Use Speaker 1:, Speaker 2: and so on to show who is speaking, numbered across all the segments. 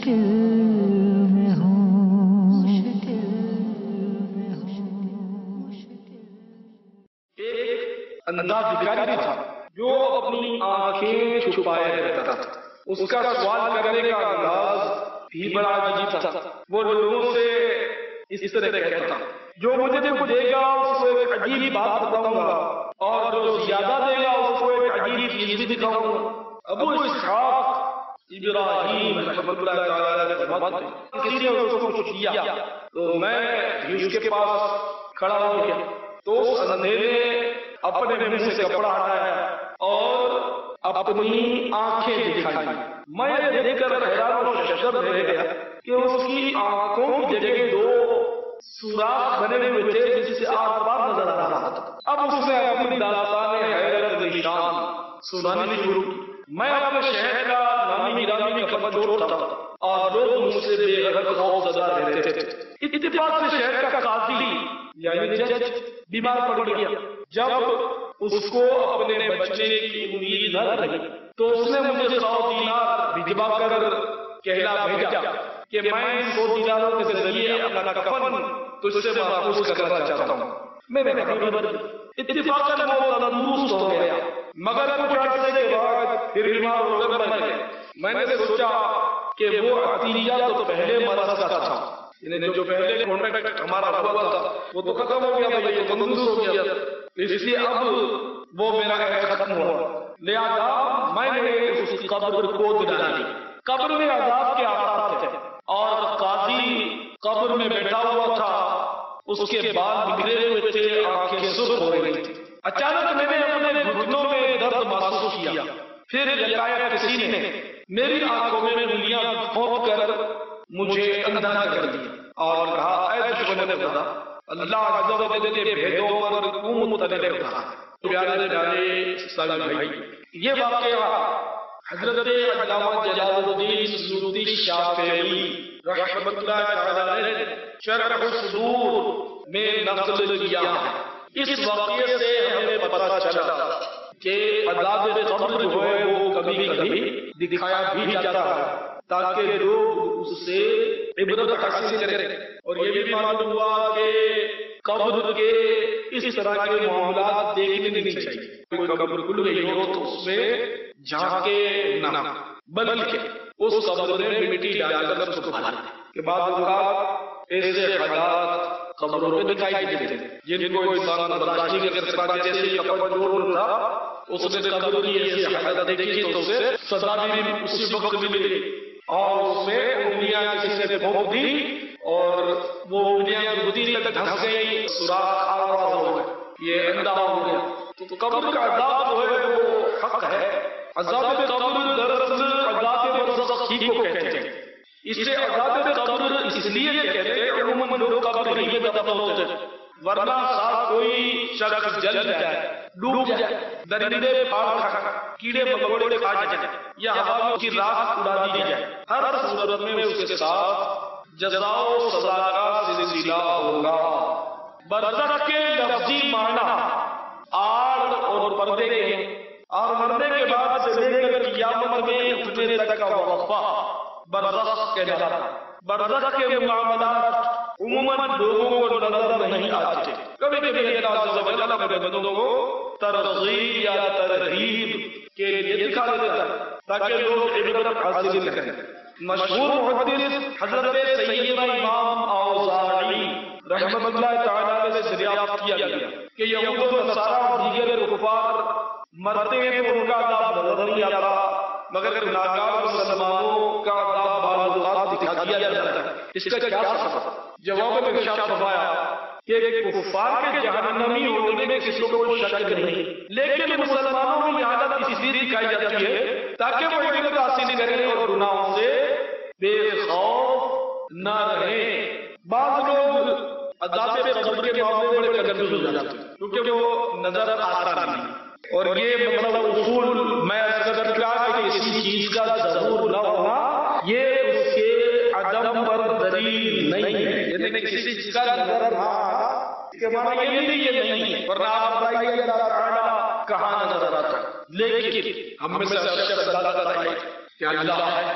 Speaker 1: مشکل میں ہوں،
Speaker 2: ایک اندھا بھکاری تھا جو اپنی آنکھیں چھپائے رہتا تھا. اس کا سوال کرنے کا انداز بھی بڑا عجیب تھا. وہ لوگوں سے اس طرح کہتا تھا: جو مجھے کچھ دے گا اس کو ایک عجیب بات بتاؤں گا، اور جو زیادہ دے گا اس کو ایک عجیب چیز بھی دکھاؤں گا. ابو اسحاق ابراہیم رحمۃ اللہ تعالیٰ نے فرماتے ہیں کسی نے اس کو کچھ دیا تو میں بھی اس کے پاس کھڑا ہو گیا، تو اس اندھے نے اپنے منہ سے کپڑا ہٹایا اور اپنی آنکھیں دکھائی. میں یہ دیکھ کر حیران و شگفتہ رہ گیا کہ اس کی آنکھوں کی جگہ دو سوراخ بنے ہوئے تھے جس سے آر پار نظر آ رہا تھا. اب اس نے اپنی داستان حیرت نشان سنانی شروع کی. میں اپنے شہر کا نامی گرامی کا چور تھا اور لوگ مجھ سے بے حد خوف زدہ رہتے تھے. اتفاق سے شہر کا قاضی یعنی جج بیمار پڑ گیا. جب اس کو اپنے بچے کی امید نہ رہی تو اس نے مجھے 100 دینار بھجوا کر کہلا بھیجا کہ میں 100 دیناروں کے ذریعے اپنا کفن تجھ سے محفوظ کرنا چاہتا ہوں. میں اتفاقاً وہ تندرست ہو گیا، مگر کچھ عرصے کے بعد پھر بیمار ہو کر مر گیا. میں نے سوچا کہ وہ عطیہ تو پہلے مرض کا تھا، یعنی جو پہلے کانٹریکٹ ہمارا ہوا تھا وہ تو ختم ہو گیا، یہ تندرست ہو گیا، اس لیے اب وہ میرا عہد ختم ہوا. لہذا میں نے اس کی قبر کھود ڈالی. قبر میں عذاب کے آثار تھے اور قاضی قبر میں بیٹھا ہوا تھا. اس کے بال بکھرے ہوئے تھے، آنکھیں سرخ ہو رہی تھی. اچانک میں نے اپنے گھٹنوں میں درد محسوس کیا. پھر یکایک کسی نے میری آنکھوں میں انگلیاں پھونک کر مجھے اندھا کر دیا اور کہا: اے دشمن خدا، اللہ عز و جل کے بھیدوں پر تو مطلع تھا. پیارے پیارے اسلامی بھائی، یہ واقعہ حضرت علامہ جلال الدین سیوطی شافعی رحمۃ اللہ تعالی نے شرح الصدور میں نقل کیا ہے. اس واقعے سے ہمیں پتہ چلا کہ عذاب قبر جو ہے وہ کبھی کبھی دکھایا بھی جاتا ہے تاکہ لوگ اس سے عبرت حاصل کریں. اور یہ بھی معلوم ہوا کہ قبر کے اس طرح کے معاملات دیکھنے نہیں چاہیے. کوئی قبر کھل گئی ہو تو اس میں جھانکے نہ، بلکہ اس قبر میں مٹی ڈال کر اس کو بھریں. کہ بعض اوقات ایسے حالات قبروں میں دکھائی دیتے ہیں جن کو انسان برداشت نہیں کر سکتا. جیسے کفن چور تھا، اس نے قبر کی ایسی حالت دیکھی تو اسے سزا بھی اسی وقت ملی اور اس میں انگلیاں کسی نے پھونک دی اور وہ انگلیاں گدی تک دھنس گئی، سوراخ آواز ہو گئے، یہ اندھا ہو گیا. تو قبر کا عذاب جو ہے وہ حق ہے. عذاب قبر دراصل عذاب برزخ ہی کو کہتے ہیں. اسے عذاب قبر اس لیے کہتے ہیں کہ عموماً لوگ قبر ہی میں دفن ہوتے ہیں، ورنہ ساتھ کوئی شخص جل جائے، ڈوب جائے، درندے پھاڑ کھائیں، کیڑے مکوڑے کھا جائیں یا ہوا میں اس کی راکھ اڑا دی جائے، ہر صورت میں اس کے ساتھ جزا و سزا کا سلسلہ ہوگا. برزخ کے لفظی معنی آڑ اور پردے کے ہیں، اور مرنے کے بعد سے لے کر قیامت میں اٹھنے تک کا وقفہ برزخ کہلاتا ہے. برزخ کے معاملات عموماً لوگوں کو نظر نہیں آتے. کبھی کبھی اللہ عز و جل اپنے بندوں کو ترغیب یا ترہیب کے لیے دکھا دیتا ہے تاکہ لوگ عبرت حاصل کریں. مشہور محدث حضرت سیدنا امام اوزاعی رحمۃ اللہ تعالی سے دریافت کیا گیا کہ یہود و نصارا اور دیگر کفار مرتے ہیں تو ان کا عذاب نظر نہیں آتا، مگر گناہگار مسلمانوں کا عذاب بعض اوقات دکھا دیا جاتا ہے. اس کا کیا سبب؟ جواب میں ارشاد فرمایا کہ کفار کے جہنمی ہونے میں کسی کو کوئی شک نہیں، لیکن مسلمانوں میں یہ حالت اس لیے دکھائی جاتی ہے تاکہ وہ عبرت حاصل کریں اور گناہوں سے بے خوف نہ رہیں. بعض لوگ عذاب قبر کے معاملے میں بڑے کنفیوز ہو جاتے ہیں کیونکہ وہ نظر آتا نہیں. اور یہ مطلب اصول میں اگر کیا کہ کسی چیز کا ضرور نہ ہونا یہ اس کے عدم پر دلیل نہیں ہے. یعنی کسی چیز کا نظر نہ آنا کہ معنی یہ نہیں ہے، ورنہ آپ بتائیے اللہ تعالیٰ کہاں نظر آتا ہے. لیکن ہم میں سے اکثر اللہ تعالیٰ کہ اللہ ہے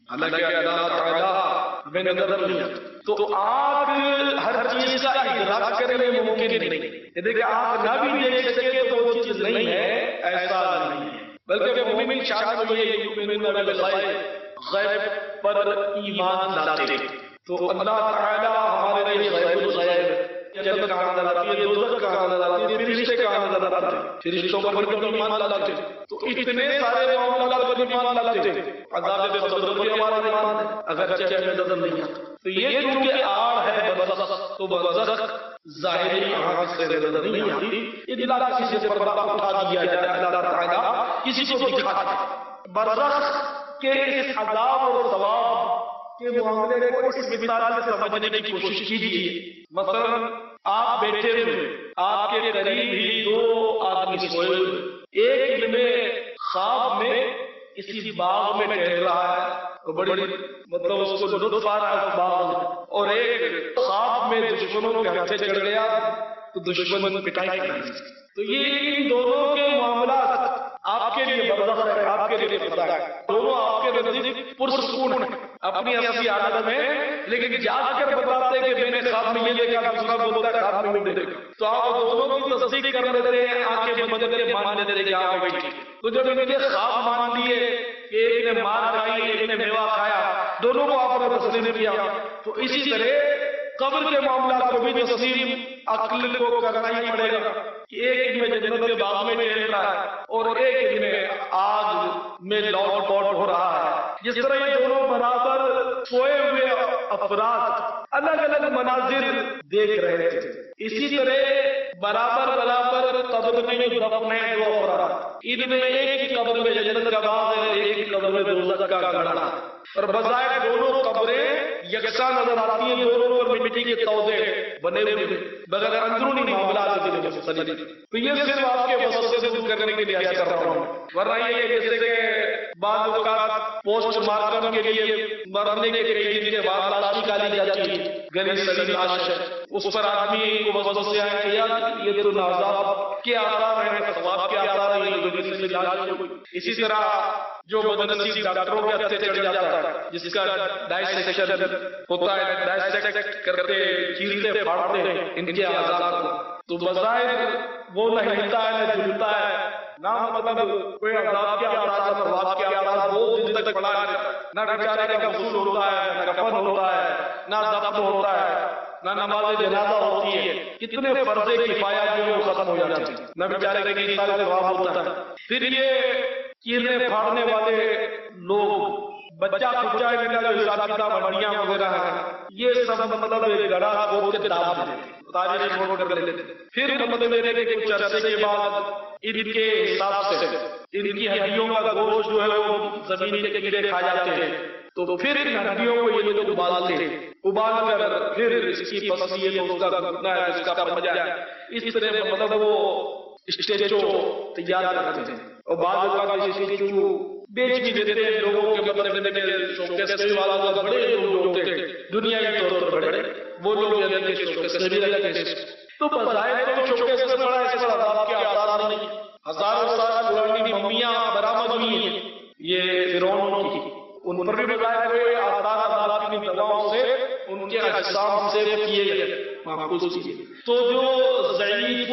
Speaker 2: حالانکہ اللہ تعالیٰ ہمیں نظر نہیں آتا. تو آنکھ ہر چیز کا ادراک کرنے میں ممکن نہیں. یہ دیکھیں آنکھ نہ بھی دیکھ سکے تو وہ چیز نہیں ہے، ایسا نہیں ہے. بلکہ مومن شان یہ یؤمنون بالغیب، غیب پر ایمان لاتے ہیں. تو اللہ تعالیٰ ہمارے لیے غیب الغیب، جنت کا نظر آتی ہے، دوزخ کا نظر آتی ہے، فرشتے کا نظر آتے ہیں، فرشتوں پر بھی ایمان لاتے ہیں. تو اتنے سارے معاملات پر ایمان لاتے ہیں. عذاب قبر پر ہمارا ایمان ہے اگرچہ ہمیں نظر نہیں آتا. تو یہ کیونکہ آڑ ہے برزخ، تو برزخ ظاہری آنکھ سے نظر نہیں آتی. یہ اللہ کسی سے پردہ اٹھا دیا جائے، اللہ تعالیٰ کسی کو دکھا دے. برزخ کے اس عذاب اور ثواب کے معاملے کو اس مثال سے سمجھنے کی کوشش کیجیے. مثلا آپ بیٹھے ہوئے، آپ کے قریب ہی دو آدمی سوئے ہوئے، ایک دن میں خواب میں کسی باغ میں ٹہل رہا ہے، بڑی مطلب اس کو لطف آ رہا ہے باغ میں، اور ایک خواب میں دشمنوں کے ہاتھے چڑھ گیا تو دشمن پٹائی کر دی. تو یہ ان دونوں کے معاملات آپ کے لیے برزخ ہے، آپ کے لیے خدا ہے. دونوں آپ کے نزدیک پرسکون ہیں اپنی اصلی حالت میں، لیکن جاگ کر بتاتے ہیں کہ میں نے خواب میں یہ دیکھا، دوسرا بولتا ہے خواب میں نہیں دیکھا. تو آپ دونوں کی تصدیق کر لیتے ہیں، آنکھیں بند کر کے مان لیتے ہیں کہ آپ بیٹھے. تو جب ان کے خواب مان لیے کہ ایک نے مار کھائی، ایک نے میوہ کھایا، دونوں کو آپ نے تسلیم کیا. تو اسی طرح قبر کے معاملات کو بھی تسلیم عقل کو کرنا ہی پڑے گا کہ ایک میں جنت کے باغ میں ٹہل رہا ہے اور ایک میں آگ میں لوٹ پوٹ ہو رہا ہے. جس طرح یہ دونوں برابر سوئے ہوئے افراد الگ الگ مناظر دیکھ رہے تھے، اسی طرح برابر قبر میں دفن ہیں دو افراد. ان میں ایک کی قبر میں جنت کا باغ ہے، ایک کی قبر میں دوزخ کا گڑھا، اور بظاہر دونوں قبریں یکساں نظر آتی ہیں، دونوں پر مٹی کے تودے بنے ہوئے بغیر اندرونی معاملات کے مختلف. تو یہ صرف آپ کے وسوسے سے دور کرنے کے لیے ایسا کر رہا ہوں. ورنہ یہ جیسے کہ بعض اوقات پوسٹ مارٹم کے لیے مرنے کے کئی دن کے بعد لاش نکالی جاتی ہے، گلی سڑی لاش ہے، اس پر آدمی کو وسوسے آئے کہ یار یہ تو عذاب کے آثار ہیں، ثواب کے آثار ہیں، یہ گلی سڑی لاش ہے. اسی طرح جو بدنصیب ڈاکٹروں کے ہاتھے چڑھ جاتا ہے، جس کا ڈائسیکشن ہوتا ہے، ڈائسیکٹ کرتے چیرتے پھاڑتے ہیں ان کے اعضاء کو، تو بظاہر وہ نہ ہلتا ہے نہ جھلتا ہے، نہ مطلب کوئی عذاب کے آثار نہ ثواب کے آثار، وہ دن تک پڑا ہے، نہ بیچارے کا غسل ہوتا ہے، نہ کفن ہوتا ہے، نہ دفن ہوتا ہے، نہ نماز جنازہ ہوتی ہے. کتنے فرض کفایہ جو ہے وہ ختم ہو جاتے ہیں، نہ بیچارے کا اس طرح ثواب ہوتا ہے. پھر یہ چیرنے پھاڑنے والے لوگ، بچہ کچا ہے جو حساب کتاب ہڈیاں وغیرہ ہیں، یہ سب مطلب گڑھا کھود کے داغ دیتے، تاریخ چھوڑ کر لیتے. پھر مطلب میرے کے کچھ عرصے کے بعد ان کے حساب سے ان کی ہڈیوں کا گوشت جو ہے وہ زمین کے کیڑے کھا جاتے ہیں. تو پھر ان ہڈیوں کو یہ لوگ ابالتے ہیں، ابال کر پھر اس کی پسلی اس کا گھٹنا ہے، اس کا پنجہ ہے، اس طرح مطلب وہ اسٹیچو تیار کرتے ہیں. اور بعض اوقات اسٹیچو بیچ بھی دیتے ہیں لوگوں کے مطلب شوکیس والا لوگ، بڑے لوگ ہوتے ہیں دنیا کے طور پر بڑے، وہ لوگ جاتے ہیں شوکیس میں بھی لگتے ہیں. تو بظاہر تو شوکیس میں بڑا اس پر عذاب کے آثار نہیں، ہزاروں سال پرانی ممیاں برآمد ہوئی ہیں یہ فرعونوں کی، ان پر بھی بظاہر ہوئے آثار عذاب کی دواؤں سے ان کے اجسام سے کیے گئے، محفوظ کیے. تو جو ضعیف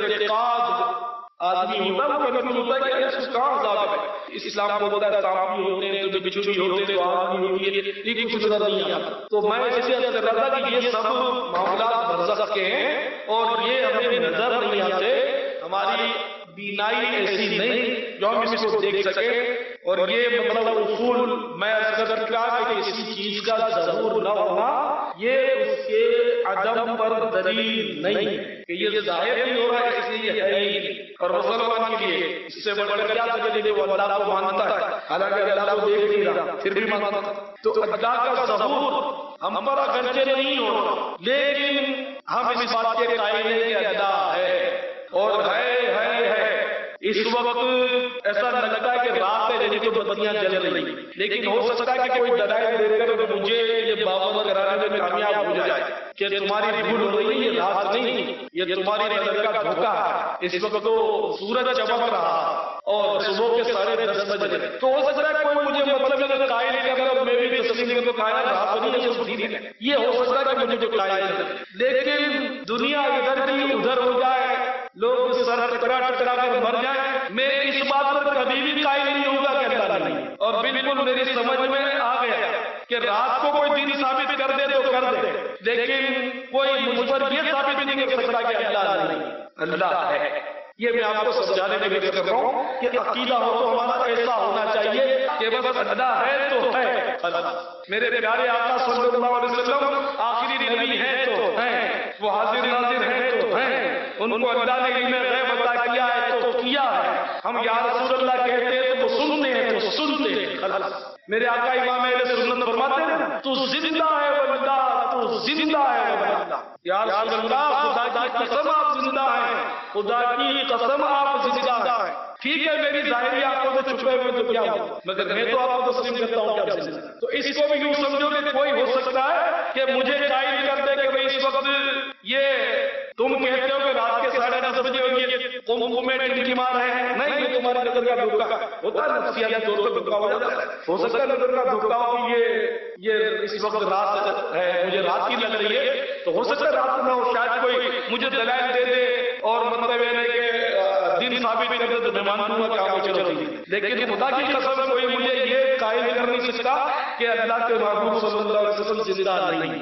Speaker 2: الاعتقاد آدمی ہوتا ہے وہ کبھی ہوتا ہے کہ اس کا عذاب ہے. اسلام کو بولتا ہے سانپ بھی ہوتے ہیں تو بچھو بھی ہوتے ہیں تو آگ بھی ہوتی ہے، لیکن کچھ نظر نہیں آتا. تو میں اس سے کر رہا تھا کہ یہ سب معاملات برزخ کے ہیں اور یہ ہمیں نظر نہیں آتے، ہماری بینائی ایسی نہیں جو ہم اس کو دیکھ سکیں. اور یہ مطلب اصول میں اکثر کہا کہ کسی چیز کا ضرور نہ ہونا یہ اس کے عدم پر دلیل نہیں کہ یہ ظاہر نہیں ہو رہا ہے اس لیے ہے ہی نہیں. اور مسلمان کے لیے اس سے بڑھ کر کیا دلیل ہے؟ وہ اللہ کو مانتا ہے، حالانکہ اللہ کو دیکھ نہیں رہا پھر بھی مانتا ہے. تو اللہ کا ظہور ہم پر اگرچہ نہیں ہو رہا لیکن ہم اس بات کے قائل ہیں کہ اللہ ہے اور ہے. اس وقت ایسا لگتا ہے کہ رات ہے جیسے تو بتیاں جل رہی، لیکن ہو سکتا ہے کہ کوئی دلائل دے کر مجھے یہ باور کرانے میں کامیاب ہو جائے کہ تمہاری بھول ہو رہی ہے، یہ رات نہیں، یہ تمہاری نظر کا دھوکہ ہے. اس وقت تو سورج چمک رہا اور صبح کے 10:30 بجے، تو ہو سکتا ہے کوئی مجھے مطلب اگر قائل کر اور میں بھی تسلیم کر تو کہا رات نہیں ہے سب ٹھیک ہے، یہ ہو سکتا ہے کہ مجھے جو قائل کر، لیکن دنیا ادھر کی ادھر ہو جائے، لوگ سر ٹکرا ٹکرا کر مر جائیں، میں اس بات پر کبھی بھی قائل نہیں ہوگا کہ اللہ نہیں، اور بالکل میری سمجھ میں آ گیا کہ رات کو کوئی دن ثابت کر دے تو کر دے، لیکن کوئی مجھ پر یہ ثابت نہیں کر سکتا کہ اللہ نہیں، اللہ ہے۔ یہ میں آپ کو سمجھانے کے لیے کر رہا ہوں کہ عقیدہ ہو تو ہمارا ایسا ہونا چاہیے کہ بس اللہ ہے تو ہے اللہ۔ میرے پیارے آقا صلی اللہ علیہ وسلم آخری نبی ہے تو ہیں، وہ حاضر ناظر ہے تو ہیں، ان کو اللہ نے علم غیب عطا کیا ہے تو کیا ہے، ہم یا رسول اللہ کہتے ہیں تو وہ سنتے ہیں تو سنتے ہیں۔ میرے آقا امام اہل سنت فرماتے ہیں تو زندہ ہے واللہ، تو زندہ ہے واللہ، یا رسول اللہ خدا کی قسم آپ زندہ ہیں، خدا کی قسم آپ زندہ ہیں۔ ٹھیک ہے میری ظاہری آنکھوں سے چھپے ہوئے تو کیا ہو، مگر میں تو آپ کو تسلیم کرتا ہوں کہ آپ زندہ ہیں۔ تو اس کو بھی یوں سمجھو کہ کوئی ہو سکتا ہے کہ مجھے قائل کر دے کہ بھئی اس وقت یہ تم کہتے ہو کہ رات کے 10:30 بجے ہوگی، قوم میں ٹنکی مار رہے ہیں، نہیں یہ تمہاری نظر کا دھوکہ ہوتا ہے، نفسیاتی طور پر دھوکہ ہو جاتا ہے، ہو سکتا ہے نظر کا دھوکہ ہو کہ یہ اس وقت رات ہے، مجھے رات کی لگ رہی ہے، تو ہو سکتا ہے رات نہ ہو، شاید کوئی مجھے دلائل دے دے اور مطلب یہ نہیں کہ دن ثابت کر دے تو میں مان لوں گا کہ آپ چلو رہی ہے، لیکن خدا کی قسم کوئی مجھے یہ قائل کر نہیں سکتا کہ اللہ کے محبوب صلی اللہ علیہ وسلم زندہ نہیں،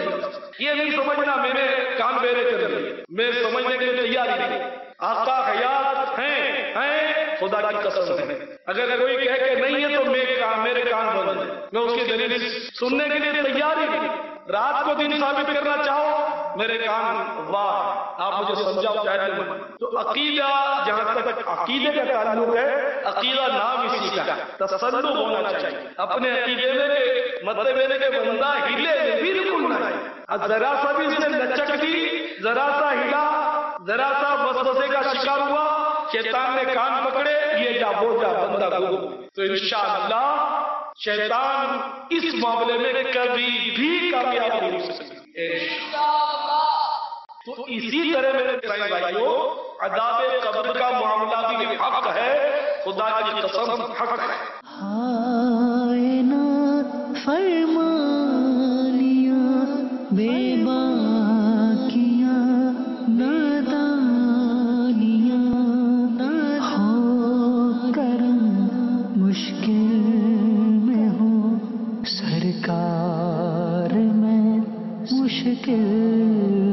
Speaker 2: یہ نہیں سمجھنا میرے کان بیرے کر رہی ہے، میں سمجھنے کے لیے تیار نہیں، آقا حیات ہیں خدا کی قسم ہے، اگر کوئی کہے کہ نہیں ہے تو میرے کان بند ہیں، میں اس کی دلیل سننے کے لیے تیار ہی نہیں، رات کو دن ثابت کرنا چاہو میرے کان واہ، آپ مجھے سمجھاؤ چاہتے ہیں۔ تو عقیدہ جہاں تک عقیدے کا تعلق ہے، عقیدہ نام اسی کا تسلط ہونا چاہیے اپنے عقیدے میں کہ مطلب میرے کہ بندہ ہلے بالکل نہیں، ذرا سا بھی اس نے لچک دی، ذرا سا ہلا، ذرا سا وسوسے کا شکار ہوا، شیطان نے کان پکڑے، یہ جا وہ جا بندہ گم، تو انشاءاللہ شیطان اس معاملے میں کبھی بھی کامیاب نہیں ہو سکتا۔ تو اسی طرح میرے پیارے بھائیوں عذاب قبر کا معاملہ بھی حق ہے، خدا کی قسم حق ہے۔
Speaker 1: ہائے نا فرما لیا بے باکیاں نادانیاں، ہو کرم مشکل میں ہو سرکار میں مشکل